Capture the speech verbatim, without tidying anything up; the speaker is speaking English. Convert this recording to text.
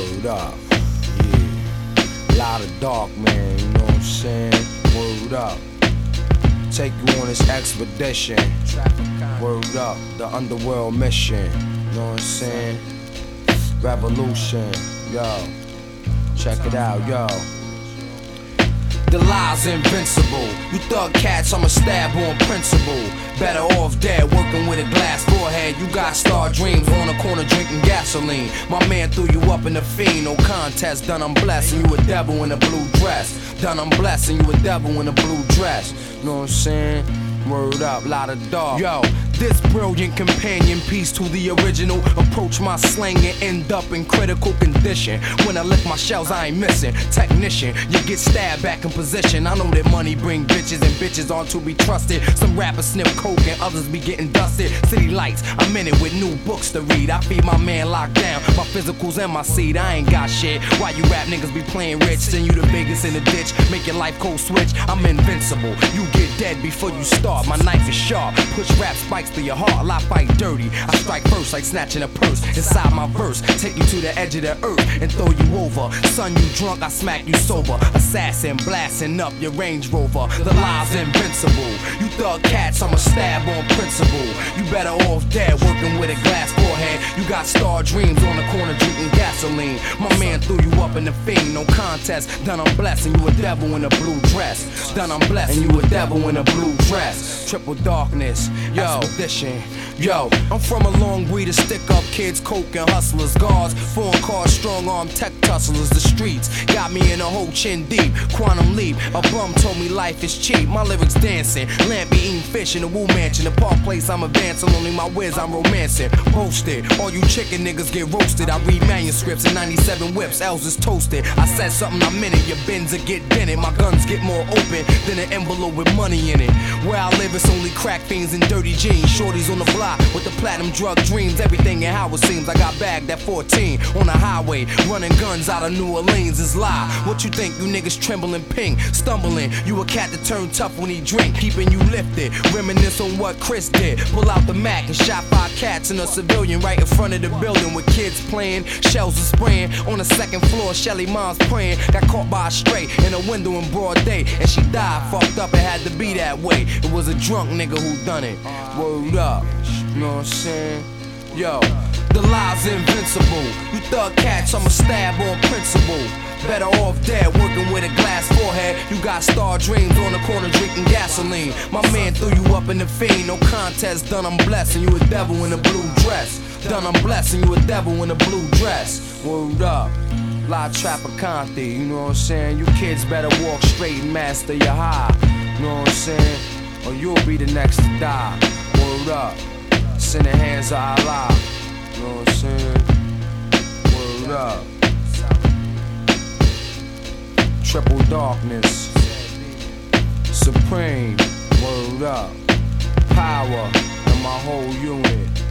Word up, yeah. Lot of dark, man, you know what I'm saying? Word up. Take you on this expedition. Word up, the underworld mission. You know what I'm saying? Revolution, yo. Check it out, yo. The lie's invincible. You thug cats, I'ma stab on principle. Better off dead, working with a glass forehead. You got star dreams on the corner drinking gasoline. My man threw you up in the fiend, no contest. Done I'm blessing you a devil in a blue dress. Done I'm blessing you a devil in a blue dress. You know what I'm saying? Word up, lot of dog. Yo, this brilliant companion piece to the original. Approach my slang and end up in critical condition. When I lick my shells, I ain't missing. Technician, you get stabbed back in position. I know that money bring bitches and bitches aren't to be trusted. Some rappers sniff coke and others be getting dusted. City lights, I'm in it with new books to read. I feed my man locked down, my physicals and my seed. I ain't got shit. Why you rap niggas be playing rich? Send you the biggest in the ditch, make your life code switch. I'm invincible, you get dead before you start. My knife is sharp, push rap spikes through your heart. I fight dirty, I strike first like snatching a purse. Inside my verse, take you to the edge of the earth and throw you over. Son, you drunk, I smack you sober. Assassin, blasting up your Range Rover. The lie's invincible. You thug cats, I'ma stab on principle. You better off dead, working with a glass forehead. You got star dreams on the corner drinking gasoline. My man threw you up in the fiend, no contest. Done I'm blessing you a devil in a blue dress. Done I'm blessing you a devil in a blue dress. Triple darkness, yo, expedition. Yo, I'm from a long way to stick up kids, coke and hustlers, guards, foreign cars, strong arm tech tusslers. The streets got me in a whole chin deep. Quantum leap, a bum told me life is cheap. My lyrics dancing, lampy eating fish in a woo mansion. The park place I'm advancing, only my whiz I'm romancing. Posted, all you chicken niggas get roasted. I read manuscripts in ninety-seven whips, L's is toasted. I said something I meant it, your bins will get dented. My guns get more open than an envelope with money in it. Where I live it's only crack fiends and dirty jeans. Shorties on the block with the platinum drug dreams. Everything and how it seems. I got bagged at fourteen on the highway, running guns out of New Orleans is lie. What you think? You niggas trembling pink, stumbling. You a cat that turn tough when he drink, keeping you lifted. Reminisce on what Chris did. Pull out the Mac and shot five cats in a civilian right in front of the building with kids playing. Shells are spraying on the second floor. Shelly mom's praying. Got caught by a stray in a window in broad day, and she died fucked up. It had to be that way. It was a drunk nigga who done it. Word up, you know what I'm saying? Yo, the lie's invincible. You thug cats, I'ma stab on principle. Better off dead, working with a glass forehead. You got star dreams on the corner drinking gasoline. My man threw you up in the fiend, no contest. Done I'm blessing you a devil in a blue dress. Done I'm blessing you a devil in a blue dress. Word up, La Traficante, you know what I'm saying? You kids better walk straight and master your high. You know what I'm saying? Or you'll be the next to die. Word up, it's in the hands of Allah. You know what I'm saying? Word up. Triple darkness, supreme, word up, power in my whole unit.